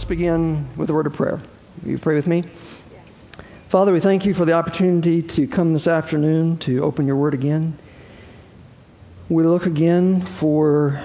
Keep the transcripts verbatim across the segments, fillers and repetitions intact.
Let's begin with a word of prayer. Will you pray with me? Father, we thank you for the opportunity to come this afternoon to open your word again. We look again for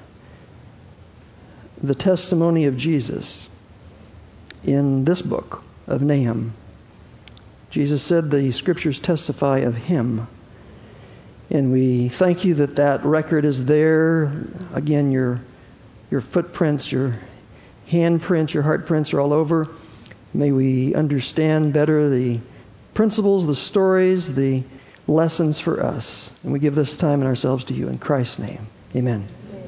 the testimony of Jesus in this book of Nahum. Jesus said the scriptures testify of him. And we thank you that that record is there. Again, your your footprints, your handprints, your heart prints are all over. May we understand better the principles, the stories, the lessons for us. And we give this time and ourselves to you in Christ's name. Amen.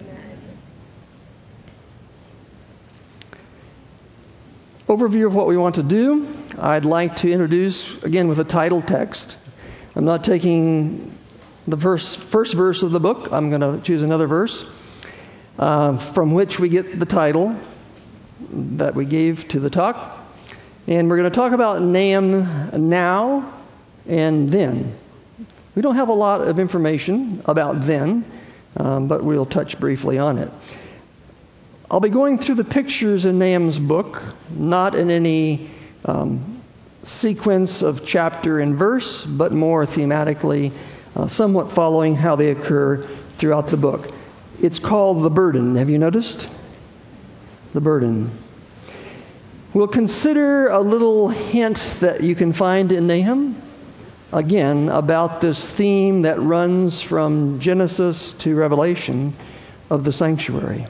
Overview of what we want to do. I'd like to introduce, again, with a title text. I'm not taking the verse, first verse of the book. I'm going to choose another verse uh, from which we get the title that we gave to the talk. And we're going to talk about Nahum now and then. We don't have a lot of information about then, um, but we'll touch briefly on it. I'll be going through the pictures in Nahum's book, not in any um, sequence of chapter and verse, but more thematically, uh, somewhat following how they occur throughout the book. It's called The Burden. Have you noticed? The Burden. We'll consider a little hint that you can find in Nahum, again, about this theme that runs from Genesis to Revelation of the sanctuary.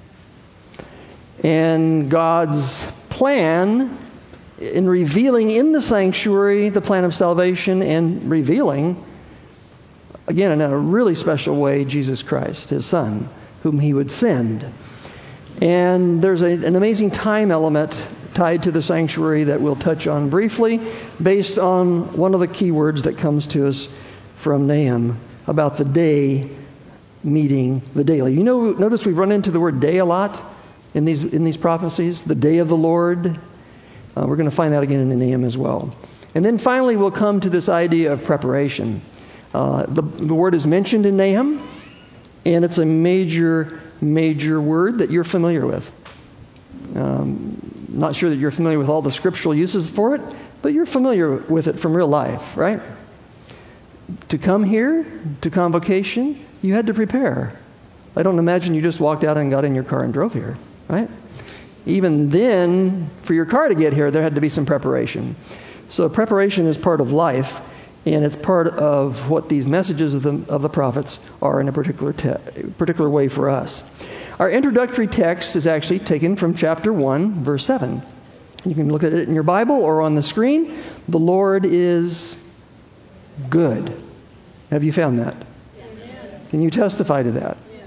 And God's plan in revealing in the sanctuary the plan of salvation and revealing, again, in a really special way, Jesus Christ, his Son, whom he would send. And there's a, an amazing time element tied to the sanctuary that we'll touch on briefly based on one of the key words that comes to us from Nahum about the day meeting the daily. You know, notice we've run into the word day a lot in these in these prophecies, the day of the Lord. Uh, we're going to find that again in Nahum as well. And then finally we'll come to this idea of preparation. Uh, the, the word is mentioned in Nahum, and it's a major, major word that you're familiar with. Um, not sure that you're familiar with all the scriptural uses for it, but you're familiar with it from real life, right? To come here, to convocation, you had to prepare. I don't imagine you just walked out and got in your car and drove here, right? Even then, for your car to get here, there had to be some preparation. So preparation is part of life, and it's part of what these messages of the, of the prophets are in a particular te- particular way for us. Our introductory text is actually taken from chapter one, verse seven. You can look at it in your Bible or on the screen. The Lord is good. Have you found that? Yes. Can you testify to that? Yes.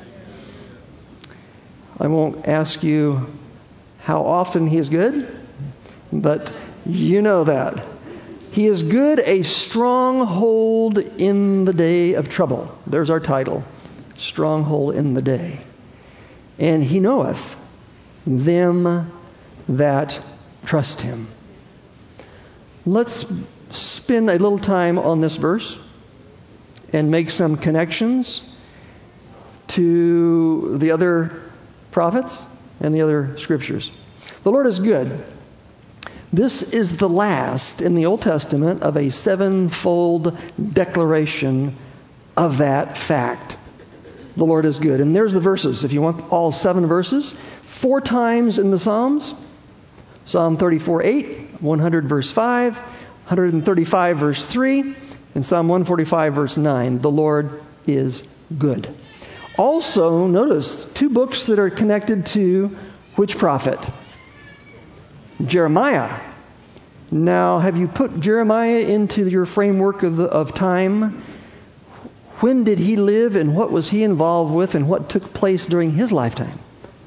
I won't ask you how often he is good, but you know that. He is good, a stronghold in the day of trouble. There's our title, Stronghold in the Day. And he knoweth them that trust him. Let's spend a little time on this verse and make some connections to the other prophets and the other scriptures. The Lord is good. This is the last in the Old Testament of a sevenfold declaration of that fact. The Lord is good. And there's the verses. If you want all seven verses, four times in the Psalms. Psalm thirty-four eight, one hundred verse five, one thirty-five verse three, and Psalm one forty-five verse nine. The Lord is good. Also, notice two books that are connected to which prophet? Jeremiah. Now, have you put Jeremiah into your framework of, the, of time? When did he live and what was he involved with and what took place during his lifetime?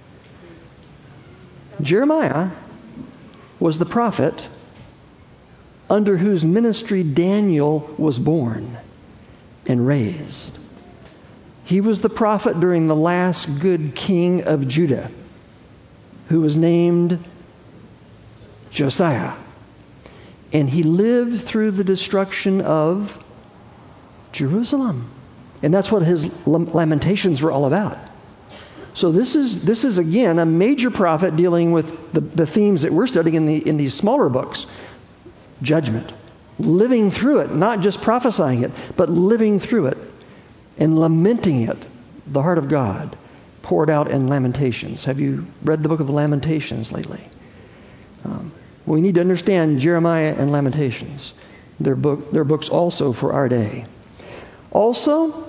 Jeremiah was the prophet under whose ministry Daniel was born and raised. He was the prophet during the last good king of Judah, who was named Josiah. And he lived through the destruction of Jerusalem. And that's what his lamentations were all about. So this is, this is again, a major prophet dealing with the, the themes that we're studying in, the, in these smaller books. Judgment. Living through it, not just prophesying it, but living through it and lamenting it. The heart of God poured out in Lamentations. Have you read the book of Lamentations lately? Um, we need to understand Jeremiah and Lamentations. They're, book, they're books also for our day. Also,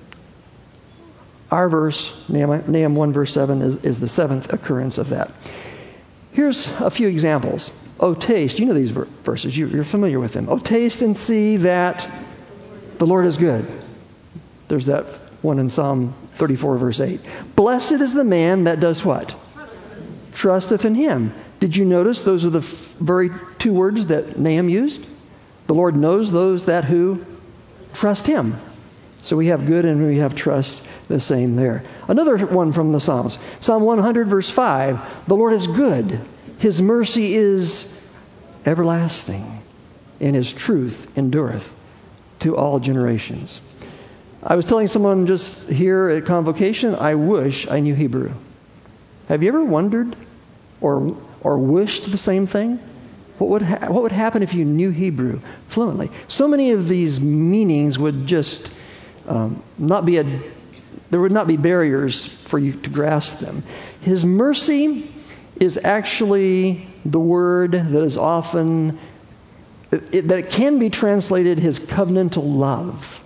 our verse, Nahum one verse seven, is, is the seventh occurrence of that. Here's a few examples. Oh, taste. You know these verses. You're familiar with them. Oh, taste and see that the Lord is good. There's that one in Psalm thirty-four, verse eight. Blessed is the man that does what? Trusteth in him. Did you notice those are the f- very two words that Nahum used? The Lord knows those that who trust him. So we have good and we have trust, the same there. Another one from the Psalms. Psalm one hundred, verse five. The Lord is good. His mercy is everlasting, and his truth endureth to all generations. I was telling someone just here at Convocation, I wish I knew Hebrew. Have you ever wondered or or wished the same thing? What would ha- what would happen if you knew Hebrew fluently? So many of these meanings would just um, not be a there would not be barriers for you to grasp them. His mercy is actually the word that is often it, that can be translated his covenantal love.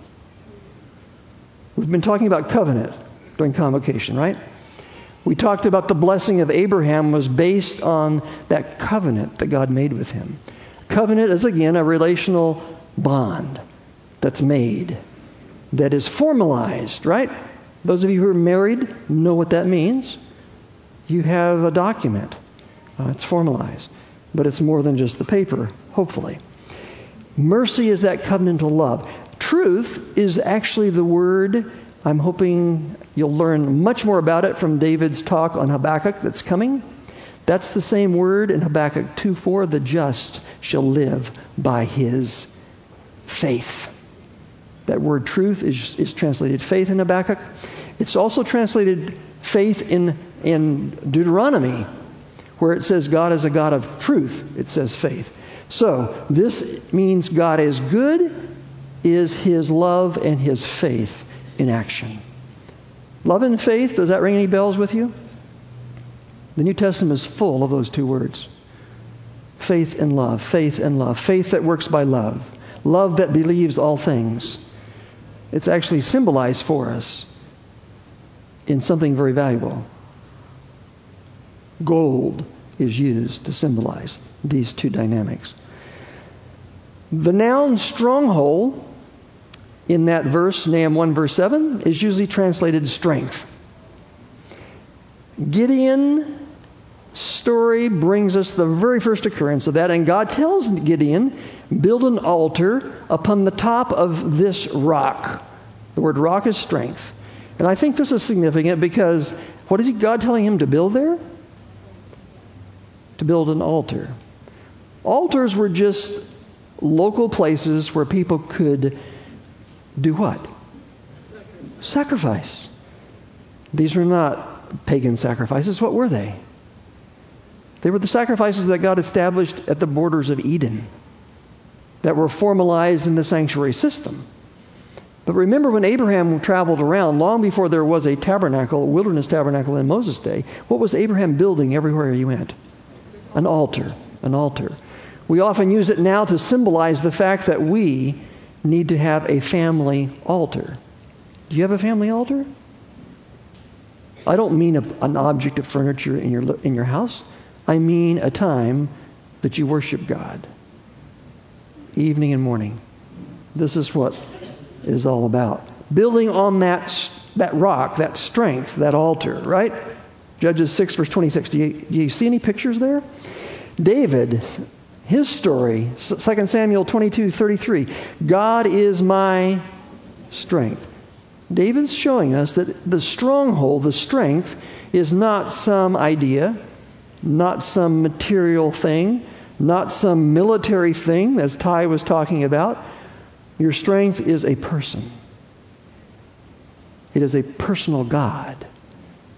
We've been talking about covenant during Convocation, right? We talked about the blessing of Abraham was based on that covenant that God made with him. Covenant is, again, a relational bond that's made, that is formalized, right? Those of you who are married know what that means. You have a document. Uh, it's formalized. But it's more than just the paper, hopefully. Mercy is that covenantal love. Truth is actually the word. I'm hoping you'll learn much more about it from David's talk on Habakkuk that's coming. That's the same word in Habakkuk two four. The just shall live by his faith. That word truth is, is translated faith in Habakkuk. It's also translated faith in, in Deuteronomy, where it says God is a God of truth. It says faith. So this means God is good, is his love and his faith in action. Love and faith, does that ring any bells with you? The New Testament is full of those two words. Faith and love, faith and love. Faith that works by love. Love that believes all things. It's actually symbolized for us in something very valuable. Gold is used to symbolize these two dynamics. The noun stronghold in that verse, Nahum one verse seven, is usually translated strength. Gideon's story brings us the very first occurrence of that, and God tells Gideon, build an altar upon the top of this rock. The word rock is strength. And I think this is significant because what is God telling him to build there? To build an altar. Altars were just local places where people could do what? Sacrifice. These were not pagan sacrifices. What were they? They were the sacrifices that God established at the borders of Eden that were formalized in the sanctuary system. But remember when Abraham traveled around, long before there was a tabernacle, a wilderness tabernacle in Moses' day, what was Abraham building everywhere he went? An altar. An altar. We often use it now to symbolize the fact that we need to have a family altar. Do you have a family altar? I don't mean a, an object of furniture in your in your house. I mean a time that you worship God. Evening and morning. This is what is all about. Building on that that rock, that strength, that altar, right? Judges six, verse twenty-six. Do you, do you see any pictures there? David, his story, Second Samuel twenty-two, thirty-three. God is my strength. David's showing us that the stronghold, the strength, is not some idea, not some material thing, not some military thing, as Ty was talking about. Your strength is a person. It is a personal God.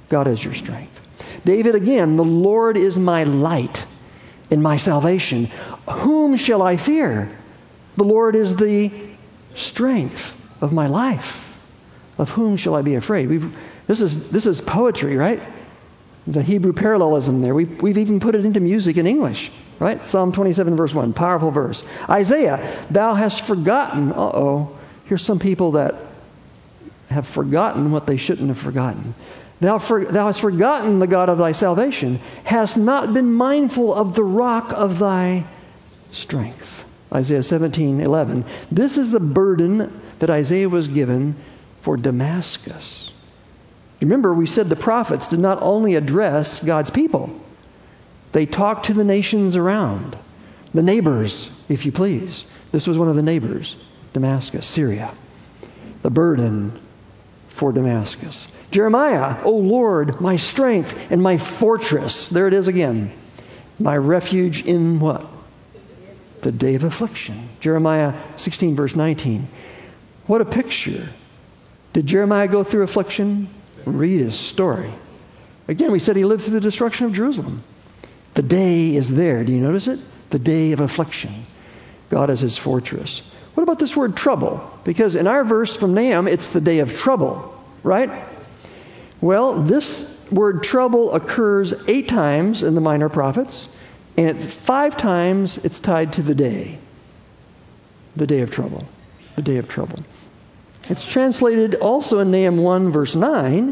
God is your strength. David again, the Lord is my light and my salvation. Whom shall I fear? The Lord is the strength of my life. Of whom shall I be afraid? We've, this is this is poetry, right? The Hebrew parallelism there. We've, we've even put it into music in English, right? Psalm twenty-seven, verse one, powerful verse. Isaiah, thou hast forgotten. Uh-oh. Here's some people that have forgotten what they shouldn't have forgotten. Thou, for, thou hast forgotten the God of thy salvation, hast not been mindful of the rock of thy strength. Isaiah seventeen, eleven. This is the burden that Isaiah was given for Damascus. Remember, we said the prophets did not only address God's people. They talked to the nations around. The neighbors, if you please. This was one of the neighbors, Damascus, Syria. The burden for Damascus. Jeremiah, O Lord, my strength and my fortress. There it is again. My refuge in what? The day of affliction. Jeremiah sixteen, verse nineteen. What a picture. Did Jeremiah go through affliction? Read his story. Again, we said he lived through the destruction of Jerusalem. The day is there. Do you notice it? The day of affliction. God is his fortress. What about this word trouble? Because in our verse from Nahum, it's the day of trouble, right? Well, this word trouble occurs eight times in the minor prophets, and five times it's tied to the day. The day of trouble. The day of trouble. It's translated also in Nahum one, verse nine,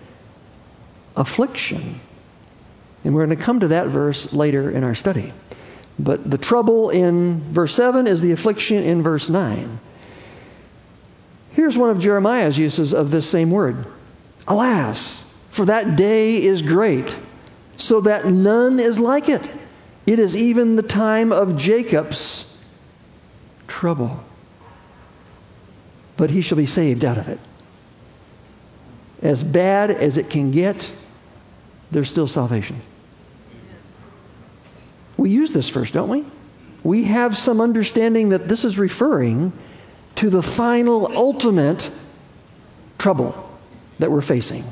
affliction. And we're going to come to that verse later in our study. But the trouble in verse seven is the affliction in verse nine. Here's one of Jeremiah's uses of this same word. Alas, for that day is great, so that none is like it. It is even the time of Jacob's trouble. But he shall be saved out of it. As bad as it can get, there's still salvation. We use this verse, don't we? We have some understanding that this is referring to the final, ultimate trouble that we're facing.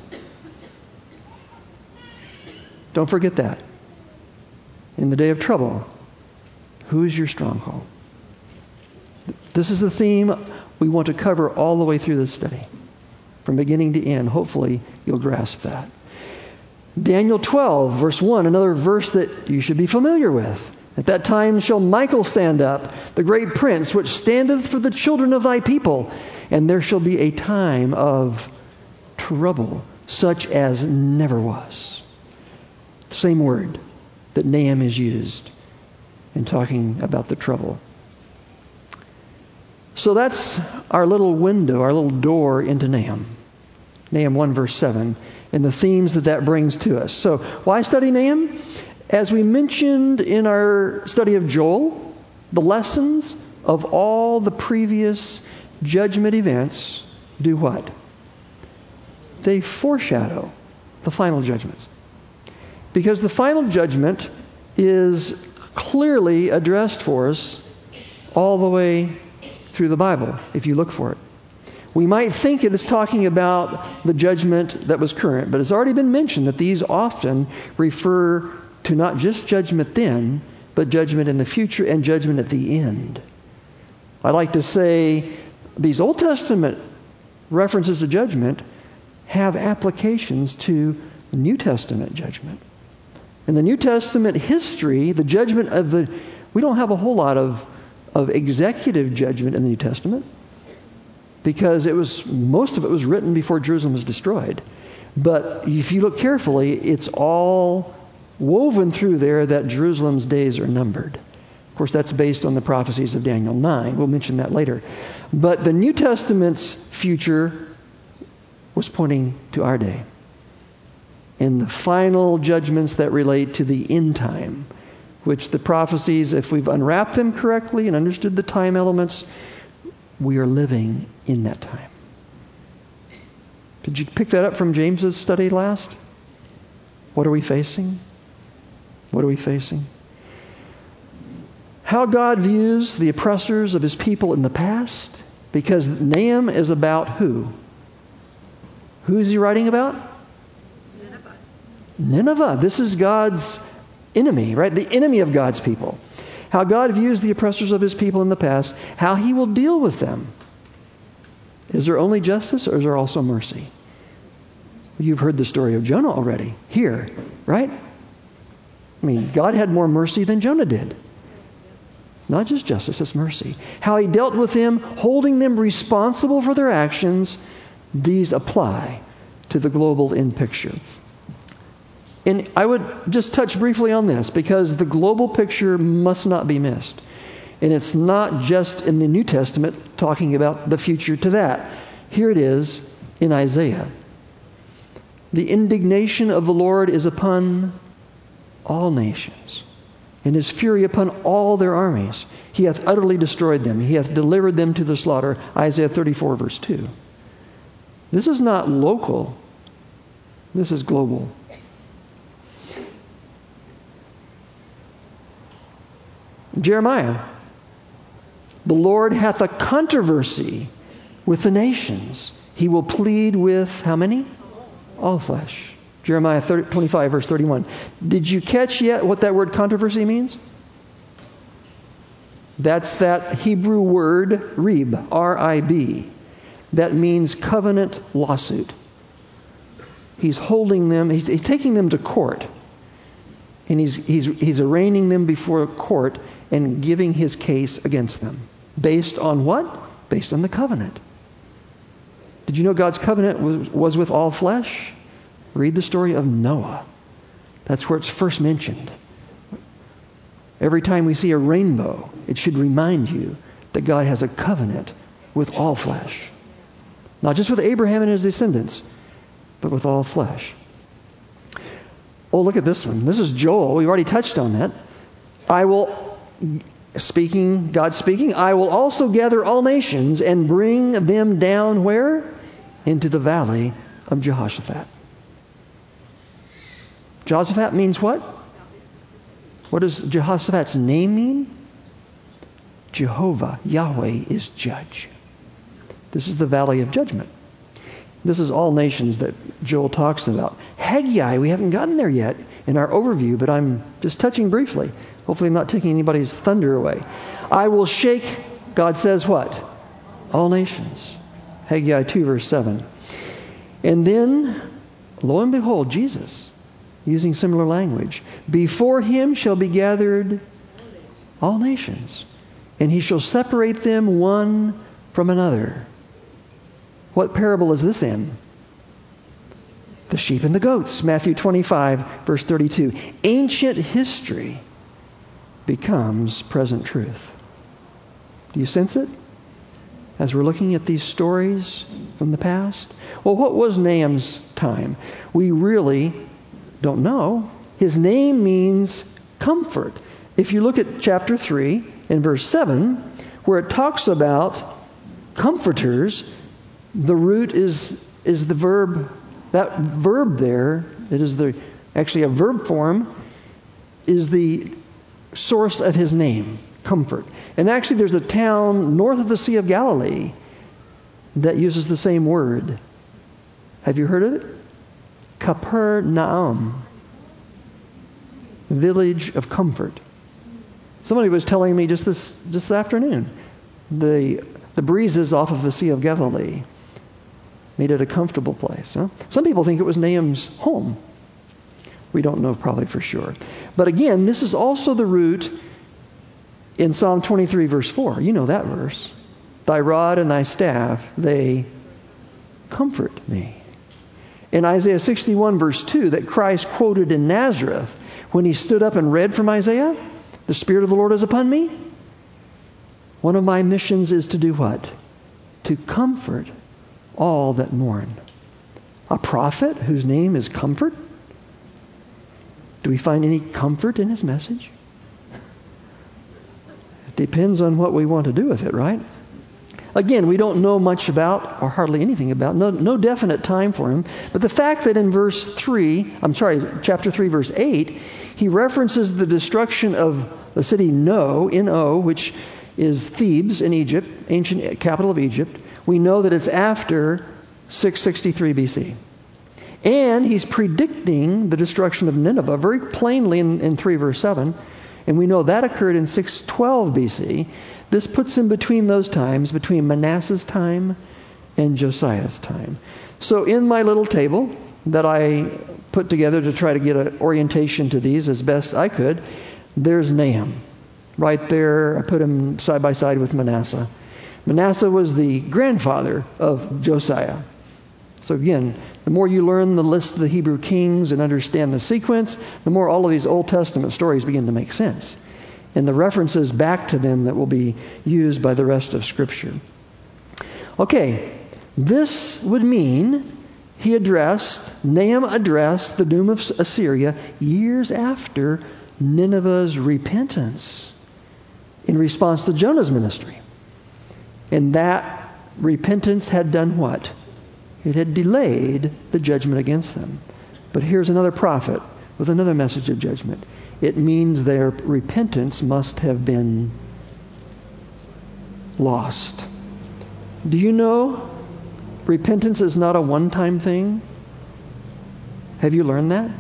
Don't forget that. In the day of trouble, who is your stronghold? This is the theme we want to cover all the way through this study. From beginning to end. Hopefully you'll grasp that. Daniel twelve, verse one, another verse that you should be familiar with. At that time shall Michael stand up, the great prince, which standeth for the children of thy people. And there shall be a time of trouble, such as never was. Same word that Nahum is used in talking about the trouble. So that's our little window, our little door into Nahum. Nahum one, verse seven, and the themes that that brings to us. So why study Nahum? As we mentioned in our study of Joel, the lessons of all the previous judgment events do what? They foreshadow the final judgments. Because the final judgment is clearly addressed for us all the way through the Bible, if you look for it. We might think it is talking about the judgment that was current, but it's already been mentioned that these often refer to not just judgment then, but judgment in the future and judgment at the end. I like to say these Old Testament references to judgment have applications to New Testament judgment. In the New Testament history, the judgment of the... We don't have a whole lot of, of executive judgment in the New Testament because it was most of it was written before Jerusalem was destroyed. But if you look carefully, it's all woven through there that Jerusalem's days are numbered. Of course, that's based on the prophecies of Daniel nine. We'll mention that later. But the New Testament's future was pointing to our day. And the final judgments that relate to the end time, which the prophecies, if we've unwrapped them correctly and understood the time elements, we are living in that time. Did you pick that up from James's study last? What are we facing? What are we facing? How God views the oppressors of his people in the past. Because Nahum is about who? Who is he writing about? Nineveh, this is God's enemy, right? The enemy of God's people. How God views the oppressors of his people in the past, how he will deal with them. Is there only justice or is there also mercy? You've heard the story of Jonah already here, right? I mean, God had more mercy than Jonah did. Not just justice, it's mercy. How he dealt with them, holding them responsible for their actions, these apply to the global end picture. And I would just touch briefly on this because the global picture must not be missed. And it's not just in the New Testament talking about the future to that. Here it is in Isaiah. The indignation of the Lord is upon all nations, and his fury upon all their armies. He hath utterly destroyed them. He hath delivered them to the slaughter. Isaiah thirty-four, verse two. This is not local. This is global. Jeremiah. The Lord hath a controversy with the nations. He will plead with how many? All flesh. Jeremiah twenty-five, verse thirty-one. Did you catch yet what that word controversy means? That's that Hebrew word rib, R I B. That means covenant lawsuit. He's holding them, he's, he's taking them to court. And he's, he's, he's arraigning them before a court and giving his case against them. Based on what? Based on the covenant. Did you know God's covenant was, was with all flesh? Read the story of Noah. That's where it's first mentioned. Every time we see a rainbow, it should remind you that God has a covenant with all flesh. Not just with Abraham and his descendants, but with all flesh. Oh, look at this one. This is Joel. We've already touched on that. I will, speaking, God speaking, I will also gather all nations and bring them down where? Into the valley of Jehoshaphat. Jehoshaphat means what? What does Jehoshaphat's name mean? Jehovah, Yahweh is judge. This is the valley of judgment. This is all nations that Joel talks about. Haggai, we haven't gotten there yet in our overview, but I'm just touching briefly. Hopefully I'm not taking anybody's thunder away. I will shake, God says what? All nations. Haggai two, verse seven. And then, lo and behold, Jesus, using similar language. Before him shall be gathered all nations, and he shall separate them one from another. What parable is this in? The sheep and the goats. Matthew twenty-five, verse thirty-two. Ancient history becomes present truth. Do you sense it? As we're looking at these stories from the past. Well, what was Nahum's time? We really don't know. His name means comfort. If you look at chapter three and verse seven, where it talks about comforters, the root is is the verb. That verb there, it is the actually a verb form, is the source of his name, comfort. And actually there's a town north of the Sea of Galilee that uses the same word. Have you heard of it? Capernaum. Village of comfort. Somebody was telling me just this just this afternoon, the the breezes off of the Sea of Galilee made it a comfortable place. Huh? Some people think it was Nahum's home. We don't know probably for sure. But again, this is also the root in Psalm twenty-three, verse four. You know that verse. Thy rod and thy staff, they comfort me. In Isaiah sixty-one, verse two, that Christ quoted in Nazareth when he stood up and read from Isaiah, the Spirit of the Lord is upon me. One of my missions is to do what? To comfort all that mourn. A prophet whose name is Comfort? Do we find any comfort in his message? It depends on what we want to do with it, right? Again, we don't know much about, or hardly anything about, no, no definite time for him. But the fact that in verse three, I'm sorry, chapter three, verse eight, he references the destruction of the city No, N O, which is Thebes in Egypt, ancient capital of Egypt. We know that it's after six sixty-three B C. And he's predicting the destruction of Nineveh very plainly in, in three verse seven. And we know that occurred in six twelve B C. This puts him between those times, between Manasseh's time and Josiah's time. So in my little table that I put together to try to get an orientation to these as best I could, there's Nahum. Right there, I put him side by side with Manasseh. Manasseh was the grandfather of Josiah. So again, the more you learn the list of the Hebrew kings and understand the sequence, the more all of these Old Testament stories begin to make sense. And the references back to them that will be used by the rest of Scripture. Okay, this would mean he addressed, Nahum addressed the doom of Assyria years after Nineveh's repentance in response to Jonah's ministry. And that repentance had done what? It had delayed the judgment against them. But here's another prophet with another message of judgment. It means their repentance must have been lost. Do you know repentance is not a one-time thing? Have you learned that?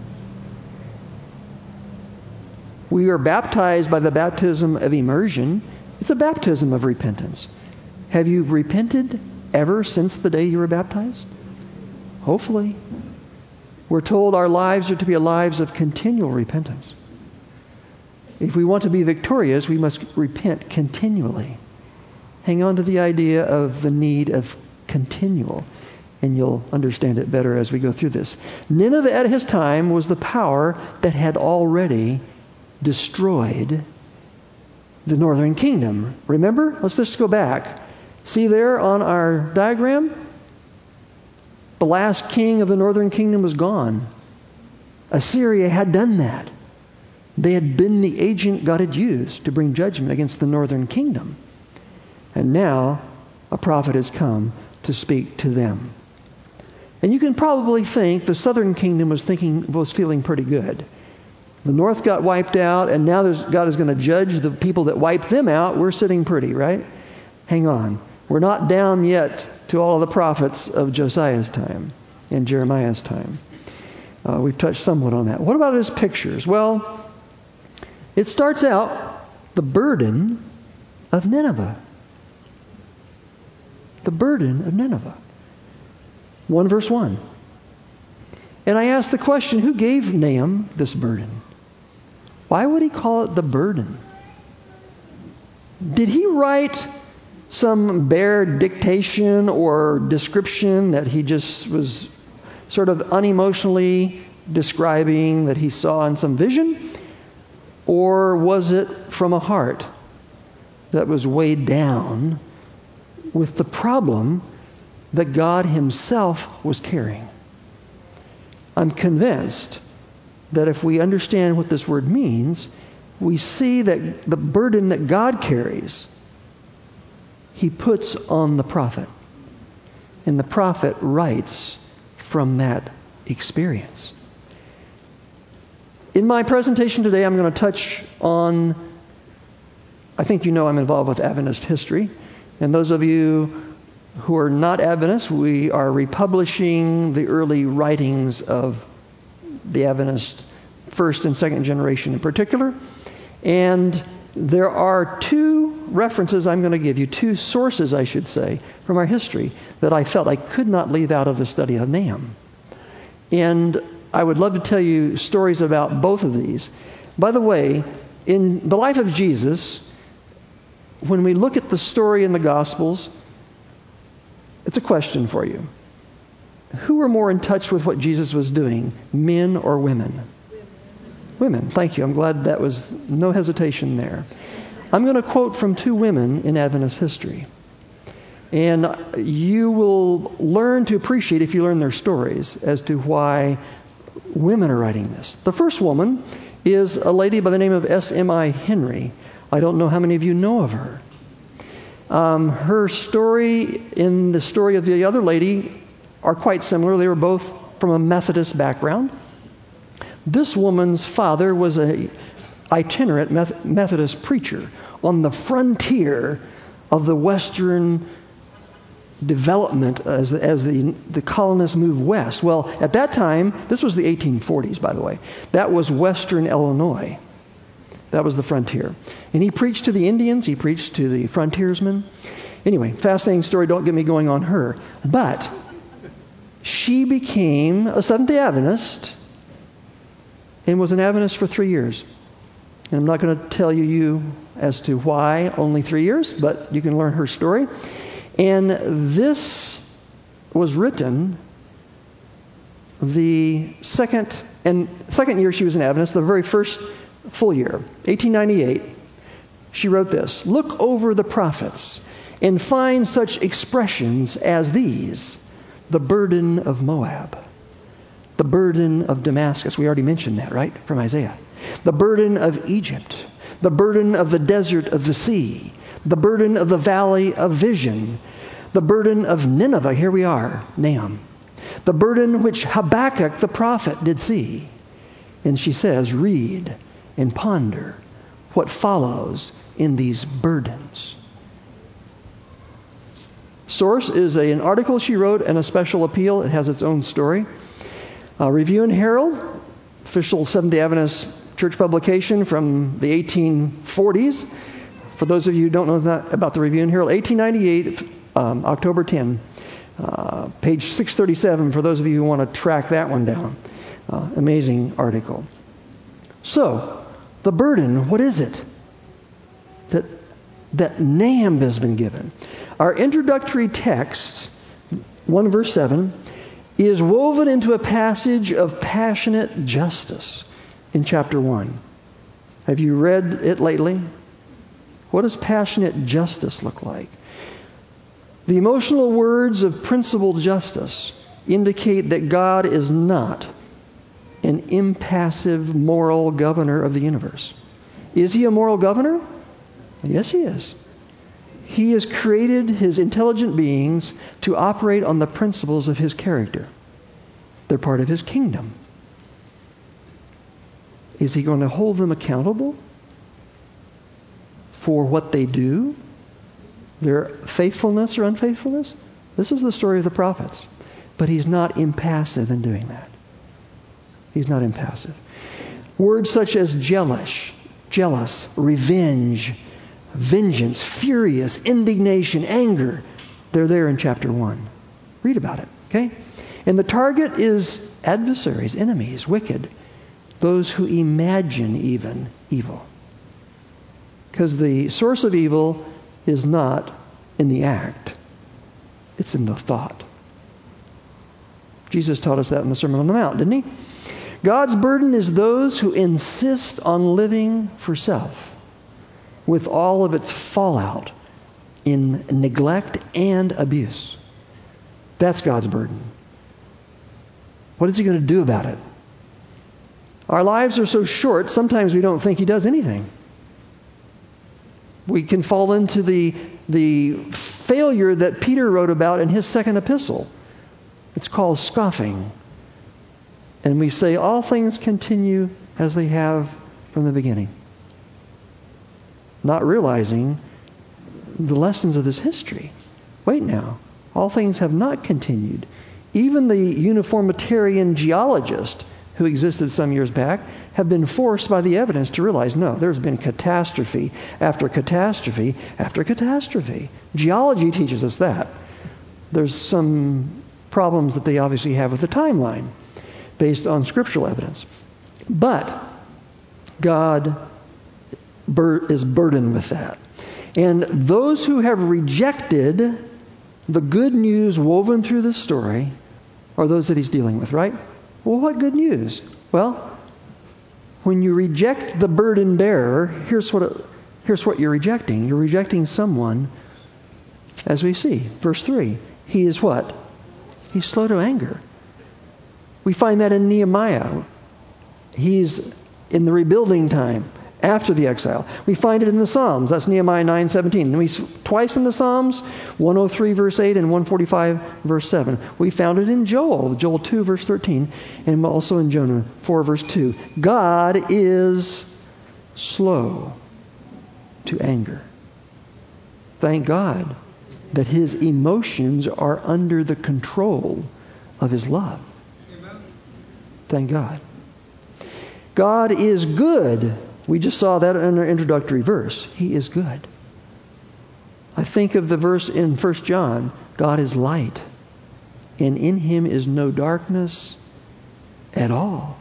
We are baptized by the baptism of immersion. It's a baptism of repentance. Have you repented ever since the day you were baptized? Hopefully. We're told our lives are to be lives of continual repentance. If we want to be victorious, we must repent continually. Hang on to the idea of the need of continual, and you'll understand it better as we go through this. Nineveh at his time was the power that had already destroyed the northern kingdom. Remember? Let's just go back. See there on our diagram? The last king of the northern kingdom was gone. Assyria had done that. They had been the agent God had used to bring judgment against the northern kingdom. And now a prophet has come to speak to them. And you can probably think the southern kingdom was thinking was feeling pretty good. The north got wiped out, and now there's, God is going to judge the people that wiped them out. We're sitting pretty, right? Hang on. We're not down yet to all of the prophets of Josiah's time and Jeremiah's time. Uh, we've touched somewhat on that. What about his pictures? Well, it starts out the burden of Nineveh. The burden of Nineveh. one verse one. And I asked the question, who gave Nahum this burden? Why would he call it the burden? Did he write some bare dictation or description that he just was sort of unemotionally describing that he saw in some vision? Or was it from a heart that was weighed down with the problem that God himself was carrying? I'm convinced that if we understand what this word means, we see that the burden that God carries, he puts on the prophet. And the prophet writes from that experience. In my presentation today, I'm going to touch on, I think you know I'm involved with Adventist history. And those of you who are not Adventists, we are republishing the early writings of the Adventist first and second generation in particular. And there are two references I'm going to give you, two sources, I should say, from our history that I felt I could not leave out of the study of Nahum. And I would love to tell you stories about both of these. By the way, in the life of Jesus, when we look at the story in the Gospels, it's a question for you. Who were more in touch with what Jesus was doing, men or women? Women. Thank you. I'm glad that was no hesitation there. I'm going to quote from two women in Adventist history. And you will learn to appreciate, if you learn their stories, as to why women are writing this. The first woman is a lady by the name of S M I Henry. I don't know how many of you know of her. Um, her story and the story of the other lady are quite similar. They were both from a Methodist background. This woman's father was an itinerant Methodist preacher on the frontier of the western development as, as the, the colonists moved west. Well, at that time, this was the eighteen forties, by the way. That was western Illinois. That was the frontier. And he preached to the Indians. He preached to the frontiersmen. Anyway, fascinating story. Don't get me going on her. But she became a Seventh-day Adventist and was an Adventist for three years. And I'm not going to tell you, you as to why only three years, but you can learn her story. And this was written the second and second year she was an Adventist, the very first full year, eighteen ninety-eight. She wrote this: "Look over the prophets and find such expressions as these: the burden of Moab, the burden of Damascus." We already mentioned that, right? From Isaiah. The burden of Egypt, the burden of the desert of the sea, the burden of the valley of vision, the burden of Nineveh. Here we are, Nahum. The burden which Habakkuk the prophet did see. And she says, read and ponder what follows in these burdens. Source is a, an article she wrote and a special appeal. It has its own story. Uh, Review and Herald, official Seventh-day Adventist church publication from the eighteen forties. For those of you who don't know that, about the Review and Herald, eighteen ninety-eight, um, October tenth, uh, page six thirty-seven, for those of you who want to track that one down. Uh, amazing article. So, the burden, what is it that, that Nahum has been given? Our introductory text, one verse seven, is woven into a passage of passionate justice in chapter one. Have you read it lately? What does passionate justice look like? The emotional words of principled justice indicate that God is not an impassive moral governor of the universe. Is he a moral governor? Yes, he is. He has created his intelligent beings to operate on the principles of his character. They're part of his kingdom. Is he going to hold them accountable for what they do? Their faithfulness or unfaithfulness? This is the story of the prophets. But he's not impassive in doing that. He's not impassive. Words such as jealous, jealous, revenge, vengeance, furious, indignation, anger, they're there in chapter one. Read about it, okay? And the target is adversaries, enemies, wicked, those who imagine even evil. Because the source of evil is not in the act. It's in the thought. Jesus taught us that in the Sermon on the Mount, didn't he? God's burden is those who insist on living for self, with all of its fallout in neglect and abuse. That's God's burden. What is he going to do about it? Our lives are so short, sometimes we don't think he does anything. We can fall into the, the failure that Peter wrote about in his second epistle. It's called scoffing. And we say all things continue as they have from the beginning. Not realizing the lessons of this history. Wait now. All things have not continued. Even the uniformitarian geologist who existed some years back have been forced by the evidence to realize, no, there's been catastrophe after catastrophe after catastrophe. Geology teaches us that. There's some problems that they obviously have with the timeline based on scriptural evidence. But God bur- is burdened with that. And those who have rejected the good news woven through this story are those that he's dealing with, right? Well, what good news? Well, when you reject the burden bearer, here's what it, here's what you're rejecting. You're rejecting someone, as we see, verse three. He is what? He's slow to anger. We find that in Nehemiah. He's in the rebuilding time after the exile. We find it in the Psalms. That's Nehemiah nine seventeen. And we twice in the Psalms, one oh three verse eight and one forty-five verse seven. We found it in Joel, Joel two verse thirteen, and also in Jonah four verse two. God is slow to anger. Thank God that his emotions are under the control of his love. Thank God. God is good. We just saw that in our introductory verse. He is good. I think of the verse in First John, God is light, and in him is no darkness at all.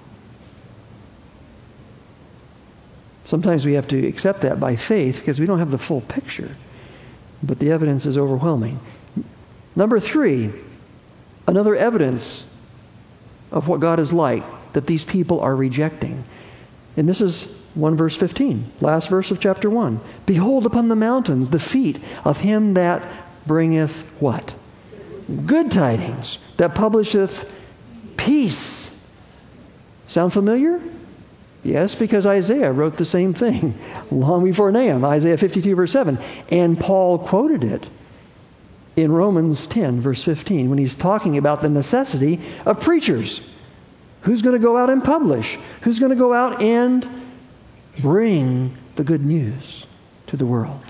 Sometimes we have to accept that by faith because we don't have the full picture. But the evidence is overwhelming. Number three, another evidence of what God is like that these people are rejecting. And this is one verse fifteen, last verse of chapter one. Behold upon the mountains the feet of him that bringeth what? Good tidings, that publisheth peace. Sound familiar? Yes, because Isaiah wrote the same thing long before Nahum, Isaiah fifty-two, verse seven. And Paul quoted it in Romans ten, verse fifteen, when he's talking about the necessity of preachers. Who's going to go out and publish? Who's going to go out and bring the good news to the world?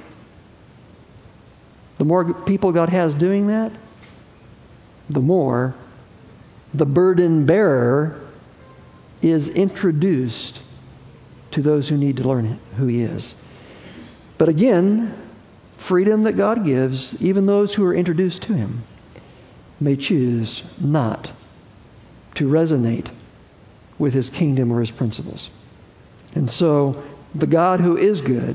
The more people God has doing that, the more the burden bearer is introduced to those who need to learn who he is. But again, freedom that God gives, even those who are introduced to him may choose not to resonate with his kingdom or his principles. And so, the God who is good,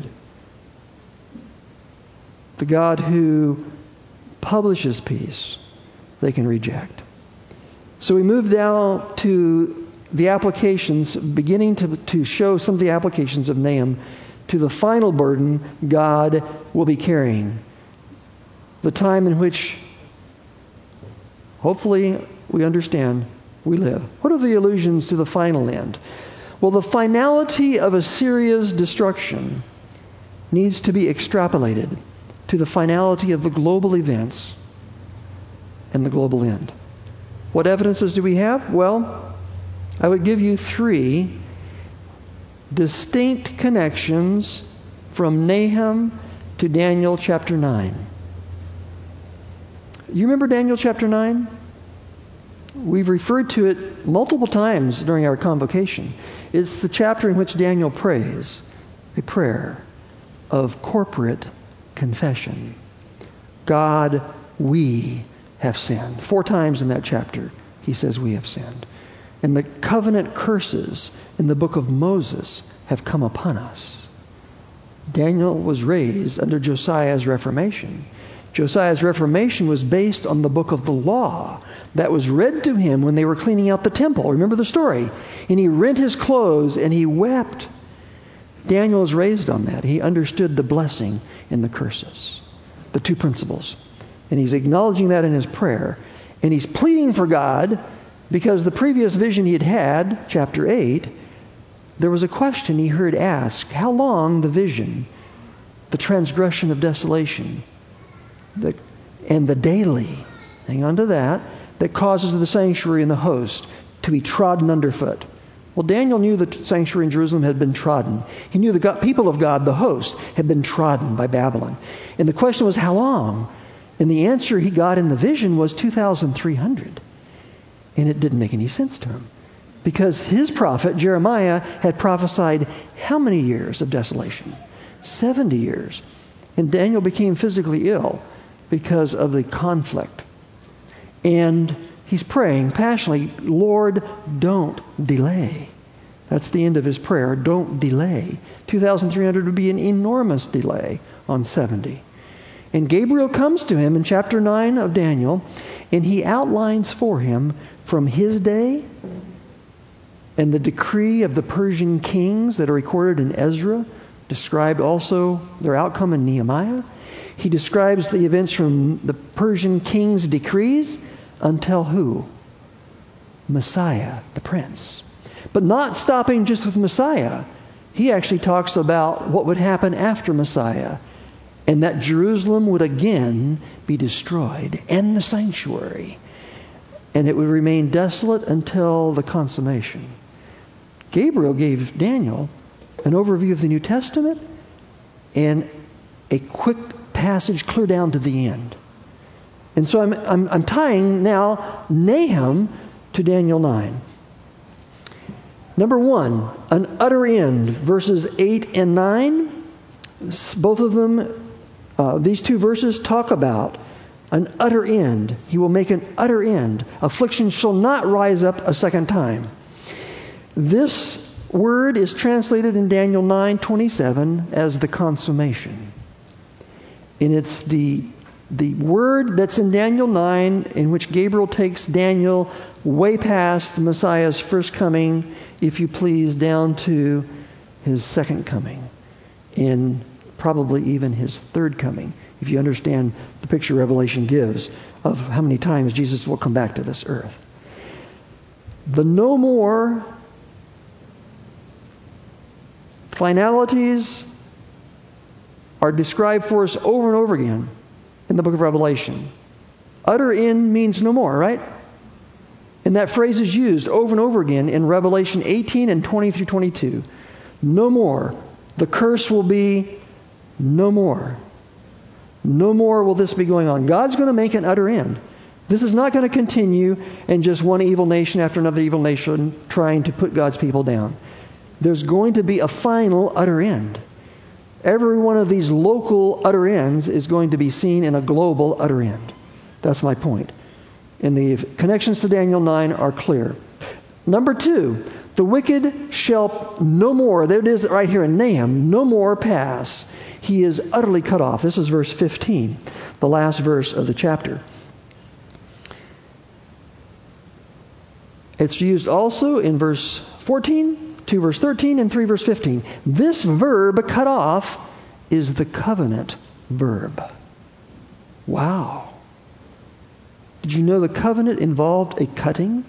the God who publishes peace, they can reject. So we move now to the applications, beginning to, to show some of the applications of Nahum to the final burden God will be carrying. The time in which, hopefully, we understand we live. What are the allusions to the final end? Well, the finality of Assyria's destruction needs to be extrapolated to the finality of the global events and the global end. What evidences do we have? Well, I would give you three distinct connections from Nahum to Daniel chapter nine. You remember Daniel chapter nine? We've referred to it multiple times during our convocation. It's the chapter in which Daniel prays a prayer of corporate confession. God, we have sinned. Four times in that chapter, he says we have sinned. And the covenant curses in the book of Moses have come upon us. Daniel was raised under Josiah's Reformation. Josiah's Reformation was based on the book of the law that was read to him when they were cleaning out the temple. Remember the story? And he rent his clothes and he wept. Daniel was raised on that. He understood the blessing and the curses, the two principles. And he's acknowledging that in his prayer. And he's pleading for God because the previous vision he had had, chapter eight, there was a question he heard asked. How long the vision, the transgression of desolation, the, and the daily, hang on to that, that causes the sanctuary and the host to be trodden underfoot. Well, Daniel knew the sanctuary in Jerusalem had been trodden. He knew the God, people of God, the host, had been trodden by Babylon. And the question was, how long? And the answer he got in the vision was two thousand three hundred. And it didn't make any sense to him. Because his prophet, Jeremiah, had prophesied how many years of desolation? seventy years. And Daniel became physically ill because of the conflict. And he's praying passionately, Lord, don't delay. That's the end of his prayer. Don't delay. two thousand three hundred would be an enormous delay on seventy. And Gabriel comes to him in chapter nine of Daniel, and he outlines for him from his day and the decree of the Persian kings that are recorded in Ezra, described also their outcome in Nehemiah. He describes the events from the Persian king's decrees until who? Messiah, the prince. But not stopping just with Messiah. He actually talks about what would happen after Messiah, and that Jerusalem would again be destroyed, and the sanctuary. And it would remain desolate until the consummation. Gabriel gave Daniel an overview of the New Testament and a quick passage clear down to the end. And so I'm, I'm, I'm tying now Nahum to Daniel nine. Number one, an utter end, verses eight and nine. Both of them, uh, these two verses talk about an utter end. He will make an utter end. Affliction shall not rise up a second time. This word is translated in Daniel nine twenty-seven as the consummation. And it's the the word that's in Daniel nine in which Gabriel takes Daniel way past Messiah's first coming, if you please, down to his second coming, and probably even his third coming, if you understand the picture Revelation gives of how many times Jesus will come back to this earth. The no more finalities are described for us over and over again in the book of Revelation. Utter end means no more, right? And that phrase is used over and over again in Revelation eighteen and twenty through twenty-two. No more. The curse will be no more. No more will this be going on. God's going to make an utter end. This is not going to continue in just one evil nation after another evil nation trying to put God's people down. There's going to be a final utter end. Every one of these local utter ends is going to be seen in a global utter end. That's my point. And the connections to Daniel nine are clear. Number two, the wicked shall no more, there it is right here in Nahum, no more pass. He is utterly cut off. This is verse fifteen, the last verse of the chapter. It's used also in verse fourteen, two verse thirteen, and three verse fifteen. This verb, cut off, is the covenant verb. Wow. Did you know the covenant involved a cutting?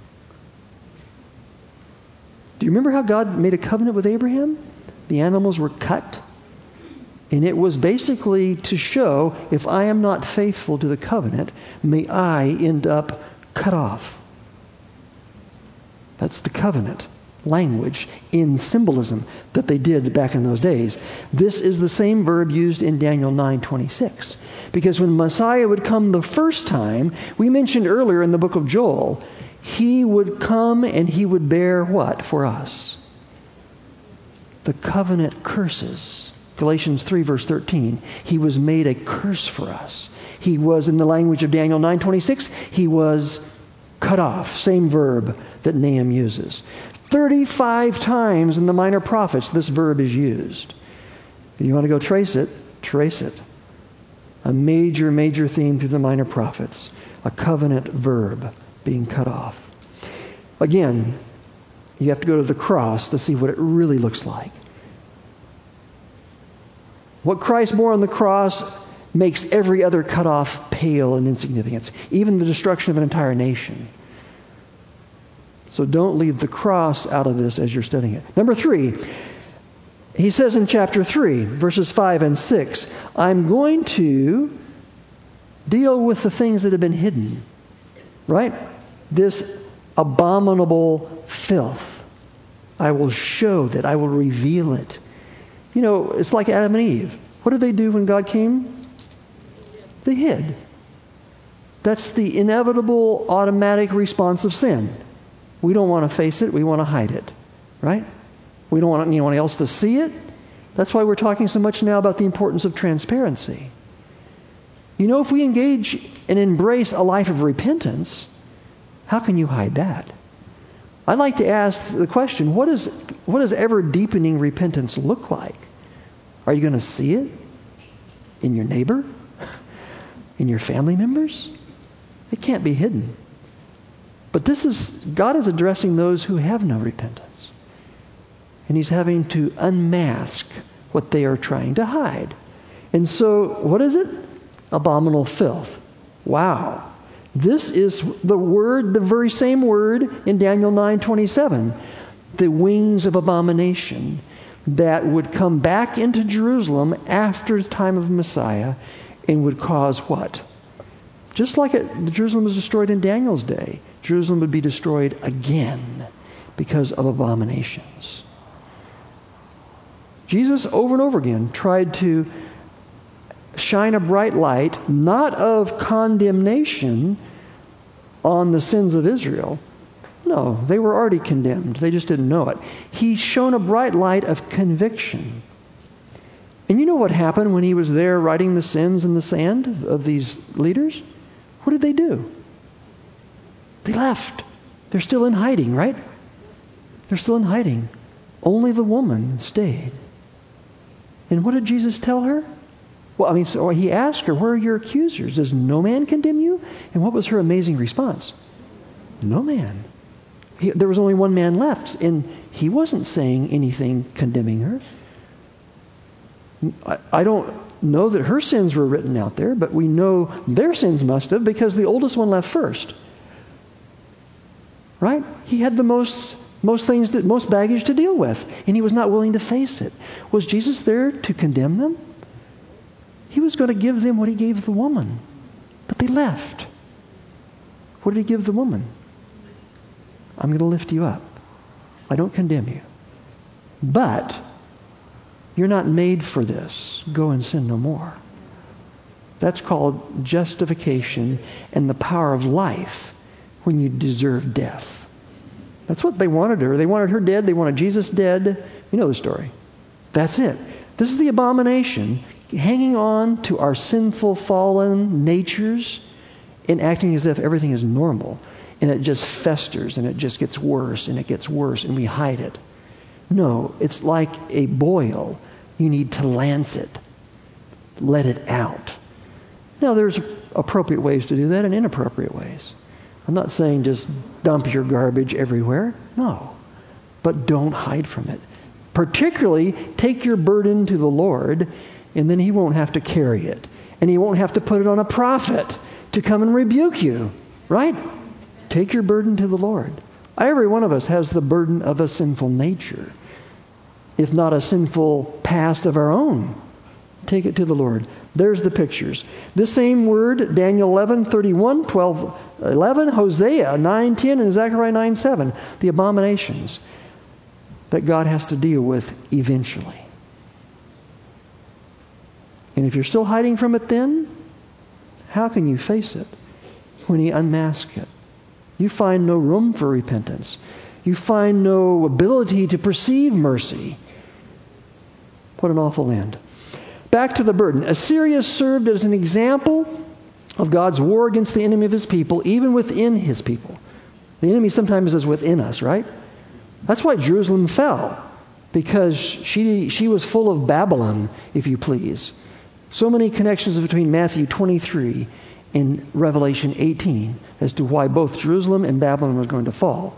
Do you remember how God made a covenant with Abraham? The animals were cut. And it was basically to show, if I am not faithful to the covenant, may I end up cut off. That's the covenant language in symbolism that they did back in those days. This is the same verb used in Daniel nine twenty-six. Because when Messiah would come the first time, we mentioned earlier in the book of Joel, he would come and he would bear what for us? The covenant curses. Galatians three verse thirteen. He was made a curse for us. He was, in the language of Daniel nine twenty-six, he was cut off. Same verb that Nahum uses. thirty-five times in the Minor Prophets this verb is used. If you want to go trace it, trace it. A major, major theme through the Minor Prophets. A covenant verb being cut off. Again, you have to go to the cross to see what it really looks like. What Christ bore on the cross makes every other cut off pale in insignificance. Even the destruction of an entire nation. So don't leave the cross out of this as you're studying it. Number three, he says in chapter three, verses five and six, I'm going to deal with the things that have been hidden. Right? This abominable filth. I will show that. I will reveal it. You know, it's like Adam and Eve. What did they do when God came? They hid. That's the inevitable automatic response of sin. We don't want to face it. We want to hide it. Right? We don't want anyone else to see it. That's why we're talking so much now about the importance of transparency. You know, if we engage and embrace a life of repentance, how can you hide that? I'd like to ask the question, what is what does ever deepening repentance look like? Are you going to see it in your neighbor? In your family members? It can't be hidden. But this is, God is addressing those who have no repentance. And He's having to unmask what they are trying to hide. And so, what is it? Abominable filth. Wow. This is the word, the very same word in Daniel nine twenty-seven. The wings of abomination that would come back into Jerusalem after the time of Messiah and would cause what? Just like it, Jerusalem was destroyed in Daniel's day, Jerusalem would be destroyed again because of abominations. Jesus over and over again tried to shine a bright light, not of condemnation on the sins of Israel. No, they were already condemned. They just didn't know it. He shone a bright light of conviction. And you know what happened when he was there writing the sins in the sand of these leaders? What did they do? They left. They're still in hiding, right? They're still in hiding. Only the woman stayed. And what did Jesus tell her? Well, I mean, so he asked her, where are your accusers? Does no man condemn you? And what was her amazing response? No man. He, there was only one man left, and he wasn't saying anything condemning her. I, I don't know that her sins were written out there, but we know their sins must have, because the oldest one left first. Right? He had the most most things, that most baggage to deal with, and he was not willing to face it. Was Jesus there to condemn them? He was going to give them what he gave the woman, but they left. What did he give the woman? I'm going to lift you up. I don't condemn you. But you're not made for this. Go and sin no more. That's called justification and the power of life when you deserve death. That's what they wanted her. They wanted her dead. They wanted Jesus dead. You know the story. That's it. This is the abomination, hanging on to our sinful, fallen natures and acting as if everything is normal. And it just festers and it just gets worse and it gets worse and we hide it. No, it's like a boil. You need to lance it. Let it out. Now, there's appropriate ways to do that and inappropriate ways. I'm not saying just dump your garbage everywhere. No. But don't hide from it. Particularly, take your burden to the Lord, and then he won't have to carry it. And he won't have to put it on a prophet to come and rebuke you. Right? Take your burden to the Lord. Every one of us has the burden of a sinful nature, if not a sinful past of our own. Take it to the Lord. There's the pictures. This same word, Daniel eleven thirty-one, twelve eleven, Hosea nine ten, and Zechariah nine seven. The abominations that God has to deal with eventually. And if you're still hiding from it then, how can you face it when he unmasks it? You find no room for repentance. You find no ability to perceive mercy. What an awful end. Back to the burden. Assyria served as an example of God's war against the enemy of his people, even within his people. The enemy sometimes is within us, right? That's why Jerusalem fell, because she she was full of Babylon, if you please. So many connections between Matthew twenty-three and Revelation eighteen as to why both Jerusalem and Babylon was going to fall.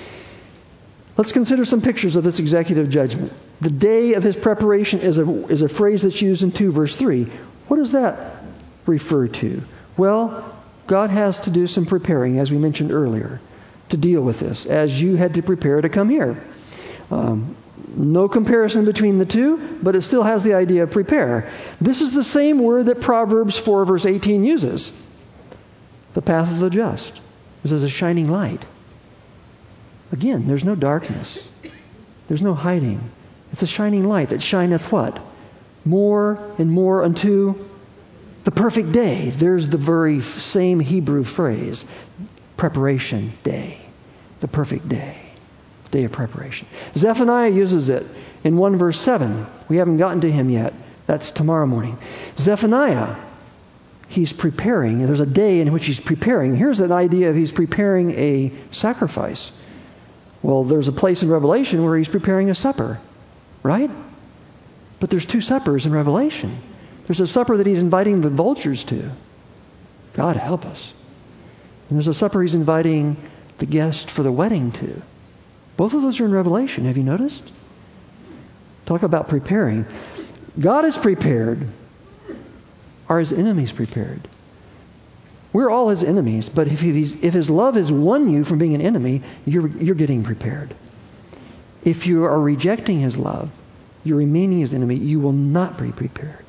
Let's consider some pictures of this executive judgment. The day of his preparation is a, is a phrase that's used in two, verse three. What does that refer to? Well, God has to do some preparing, as we mentioned earlier, to deal with this, as you had to prepare to come here. Um, no comparison between the two, but it still has the idea of prepare. This is the same word that Proverbs four, verse eighteen uses. The path of the just is as a shining light. Again, there's no darkness. There's no hiding. It's a shining light that shineth what? More and more unto the perfect day. There's the very same Hebrew phrase. Preparation day. The perfect day. Day of preparation. Zephaniah uses it in one verse seven. We haven't gotten to him yet. That's tomorrow morning. Zephaniah, he's preparing. There's a day in which he's preparing. Here's an idea of he's preparing a sacrifice. Well, there's a place in Revelation where he's preparing a supper, right? But there's two suppers in Revelation. There's a supper that he's inviting the vultures to. God help us. And there's a supper he's inviting the guest for the wedding to. Both of those are in Revelation. Have you noticed? Talk about preparing. God is prepared. Are his enemies prepared? We're all his enemies, but if he's, if his love has won you from being an enemy, you're, you're getting prepared. If you are rejecting his love, you're remaining his enemy, you will not be prepared.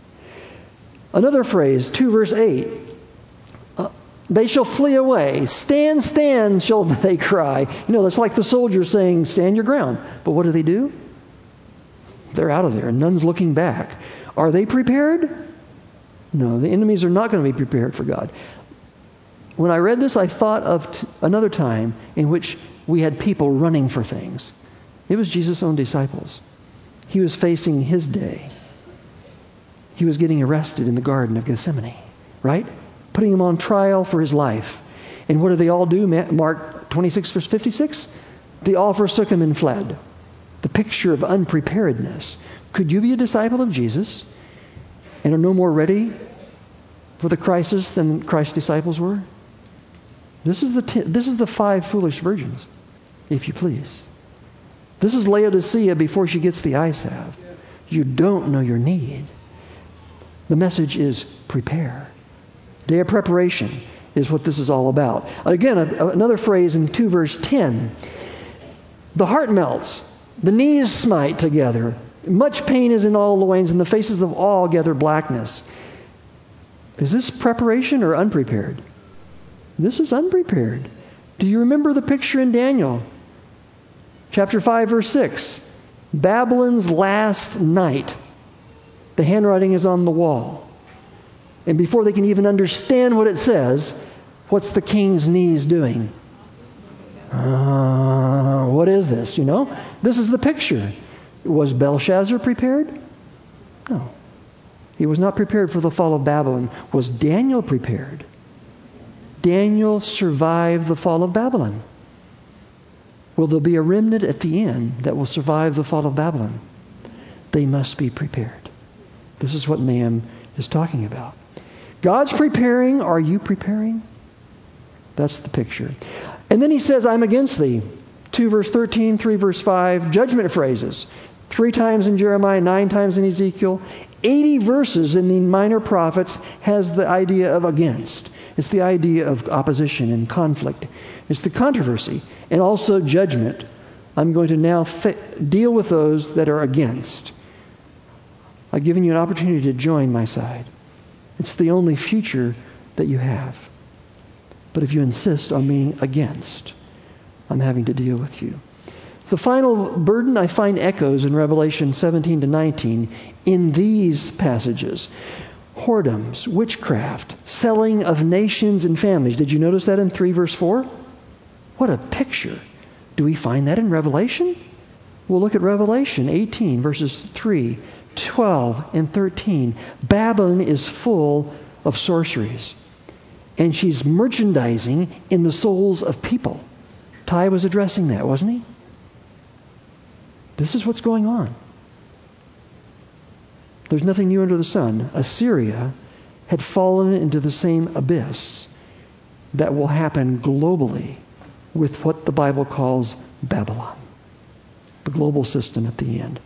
Another phrase, two verse eight. Uh, they shall flee away. Stand, stand, shall they cry. You know, that's like the soldiers saying, stand your ground. But what do they do? They're out of there. None's looking back. Are they prepared? No, the enemies are not going to be prepared for God. When I read this, I thought of t- another time in which we had people running for things. It was Jesus' own disciples. He was facing his day. He was getting arrested in the Garden of Gethsemane, right? Putting him on trial for his life. And what do they all do? Mark twenty-six, verse fifty-six. They all forsook him and fled. The picture of unpreparedness. Could you be a disciple of Jesus and are no more ready for the crisis than Christ's disciples were? This is the t- this is the five foolish virgins, if you please. This is Laodicea before she gets the eye salve. You don't know your need. The message is prepare. Day of preparation is what this is all about. Again, a, another phrase in two verse ten. The heart melts. The knees smite together. Much pain is in all loins, and the faces of all gather blackness. Is this preparation or unprepared? This is unprepared. Do you remember the picture in Daniel? Chapter five, verse six. Babylon's last night. The handwriting is on the wall. And before they can even understand what it says, what's the king's knees doing? Uh, what is this, you know? This is the picture. Was Belshazzar prepared? No. He was not prepared for the fall of Babylon. Was Daniel prepared? Daniel survived the fall of Babylon. Will there be a remnant at the end that will survive the fall of Babylon? They must be prepared. This is what Nahum is talking about. God's preparing. Are you preparing? That's the picture. And then he says, I'm against thee. two verse thirteen, three verse five. Judgment phrases. Three times in Jeremiah, nine times in Ezekiel. eighty verses in the minor prophets has the idea of against. It's the idea of opposition and conflict. It's the controversy and also judgment. I'm going to now fa- deal with those that are against. I've given you an opportunity to join my side. It's the only future that you have. But if you insist on being against, I'm having to deal with you. The final burden I find echoes in Revelation seventeen to nineteen in these passages. Whoredoms, witchcraft, selling of nations and families. Did you notice that in three verse four? What a picture. Do we find that in Revelation? We'll look at Revelation eighteen, verses three, twelve, and thirteen. Babylon is full of sorceries. And she's merchandising in the souls of people. Ty was addressing that, wasn't he? This is what's going on. There's nothing new under the sun. Assyria had fallen into the same abyss that will happen globally with what the Bible calls Babylon. The global system at the end.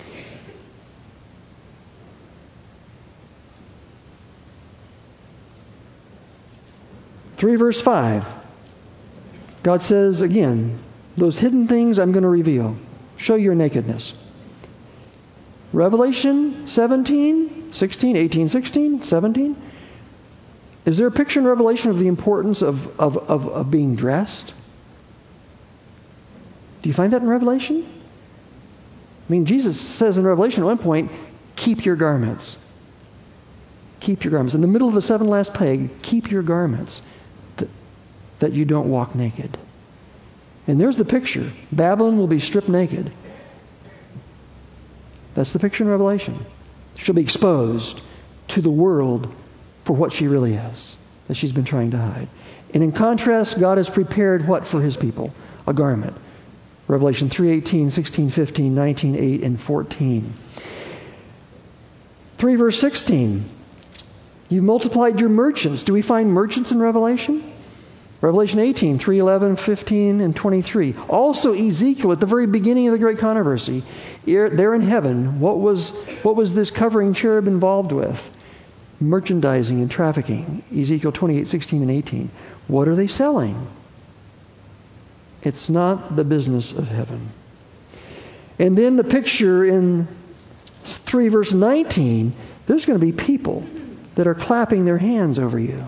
three verse five. God says again, those hidden things I'm going to reveal. Show your nakedness. Revelation seventeen, sixteen, eighteen, sixteen, seventeen. Is there a picture in Revelation of the importance of, of, of, of being dressed? Do you find that in Revelation? I mean, Jesus says in Revelation at one point, keep your garments. Keep your garments. In the middle of the seven last plague, keep your garments that, that you don't walk naked. And there's the picture. Babylon will be stripped naked. That's the picture in Revelation. She'll be exposed to the world for what she really is, that she's been trying to hide. And in contrast, God has prepared what for His people? A garment. Revelation three eighteen, sixteen fifteen, nineteen eight, and fourteen. three verse sixteen. You've multiplied your merchants. Do we find merchants in Revelation? Revelation eighteen, three eleven, fifteen, and twenty-three. Also Ezekiel, at the very beginning of the great controversy, there in heaven, what was what was this covering cherub involved with? Merchandising and trafficking. Ezekiel twenty-eight, sixteen, and eighteen. What are they selling? It's not the business of heaven. And then the picture in three verse nineteen, there's going to be people that are clapping their hands over you.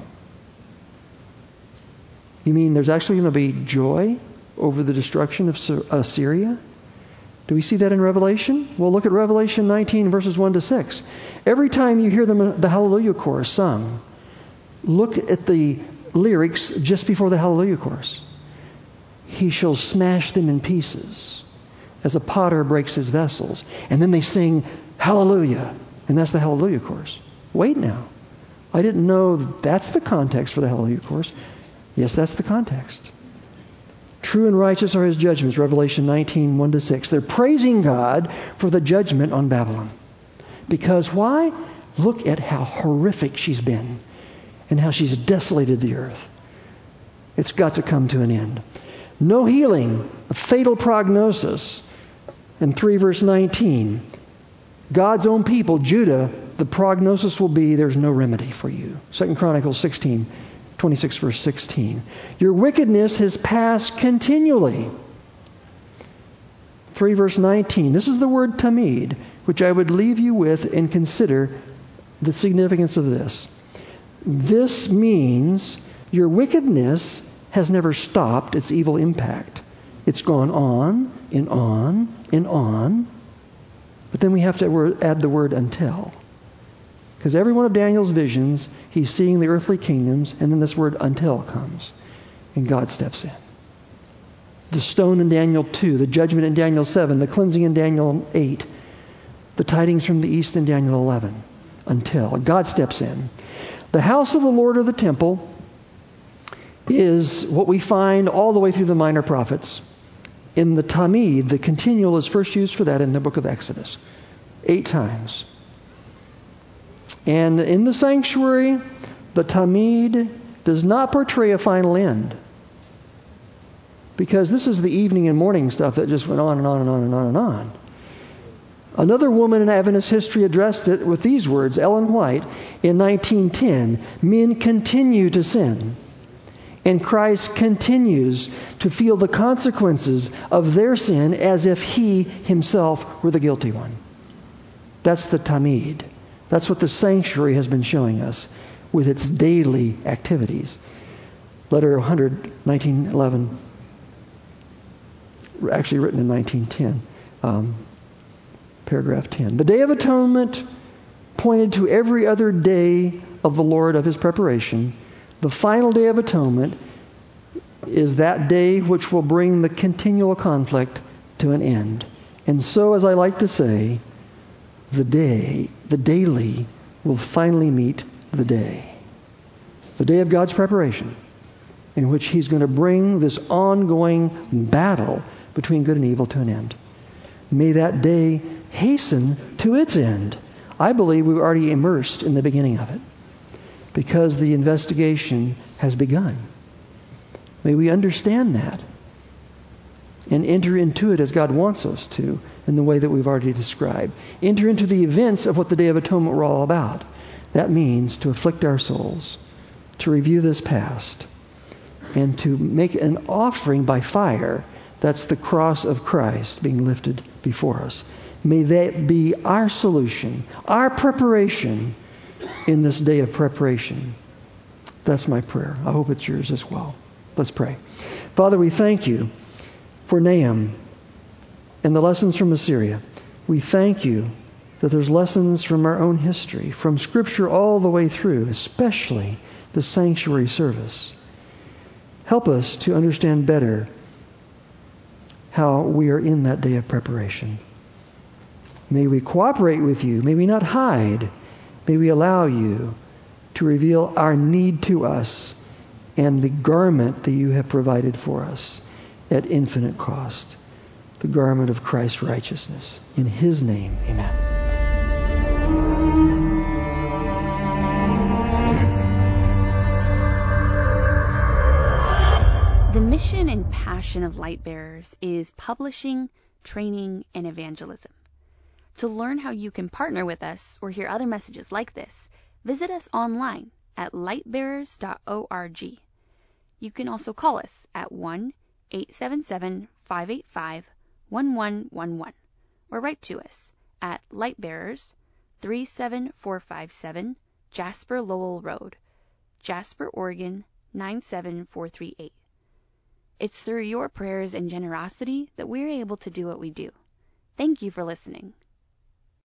You mean there's actually going to be joy over the destruction of Assyria? Do we see that in Revelation? Well, look at Revelation nineteen, verses one to six. Every time you hear the, the Hallelujah chorus sung, look at the lyrics just before the Hallelujah chorus. He shall smash them in pieces as a potter breaks his vessels. And then they sing Hallelujah. And that's the Hallelujah chorus. Wait now. I didn't know that's the context for the Hallelujah chorus. Yes, that's the context. True and righteous are his judgments, Revelation nineteen, one to six. They're praising God for the judgment on Babylon. Because why? Look at how horrific she's been and how she's desolated the earth. It's got to come to an end. No healing, a fatal prognosis. In three verse nineteen, God's own people, Judah, the prognosis will be there's no remedy for you. Second Chronicles sixteen, twenty-six verse sixteen. Your wickedness has passed continually. three verse nineteen. This is the word tamid, which I would leave you with and consider the significance of this. This means your wickedness has never stopped its evil impact. It's gone on and on and on. But then we have to add the word until. Because every one of Daniel's visions, he's seeing the earthly kingdoms, and then this word until comes. And God steps in. The stone in Daniel two, the judgment in Daniel seven, the cleansing in Daniel eight, the tidings from the east in Daniel eleven. Until. God steps in. The house of the Lord, or the temple, is what we find all the way through the minor prophets. In the tamid, the continual is first used for that in the book of Exodus. Eight times. And in the sanctuary, the tamid does not portray a final end. Because this is the evening and morning stuff that just went on and on and on and on and on. Another woman in Adventist history addressed it with these words, Ellen White, in nineteen ten. Men continue to sin. And Christ continues to feel the consequences of their sin as if he himself were the guilty one. That's the tamid. That's what the sanctuary has been showing us with its daily activities. Letter one hundred, nineteen eleven, actually written in nineteen ten, um, paragraph ten. The Day of Atonement pointed to every other day of the Lord of his preparation. The final Day of Atonement is that day which will bring the continual conflict to an end. And so, as I like to say, the day, the daily, will finally meet the day. The day of God's preparation, in which he's going to bring this ongoing battle between good and evil to an end. May that day hasten to its end. I believe we're already immersed in the beginning of it, because the investigation has begun. May we understand that and enter into it as God wants us to, in the way that we've already described. Enter into the events of what the Day of Atonement were all about. That means to afflict our souls, to review this past, and to make an offering by fire. That's the cross of Christ being lifted before us. May that be our solution, our preparation in this day of preparation. That's my prayer. I hope it's yours as well. Let's pray. Father, we thank you for Nahum and the lessons from Assyria. We thank you that there's lessons from our own history, from Scripture all the way through, especially the sanctuary service. Help us to understand better how we are in that day of preparation. May we cooperate with you. May we not hide. May we allow you to reveal our need to us and the garment that you have provided for us at infinite cost, the garment of Christ's righteousness. In his name, amen. The mission and passion of Lightbearers is publishing, training, and evangelism. To learn how you can partner with us or hear other messages like this, visit us online at lightbearers dot org. You can also call us at one eight seven seven, five eight five, one one one one or write to us at Lightbearers, three seven four five seven Jasper Lowell Road, Jasper, Oregon nine seven four three eight. It's through your prayers and generosity that we're able to do what we do. Thank you for listening.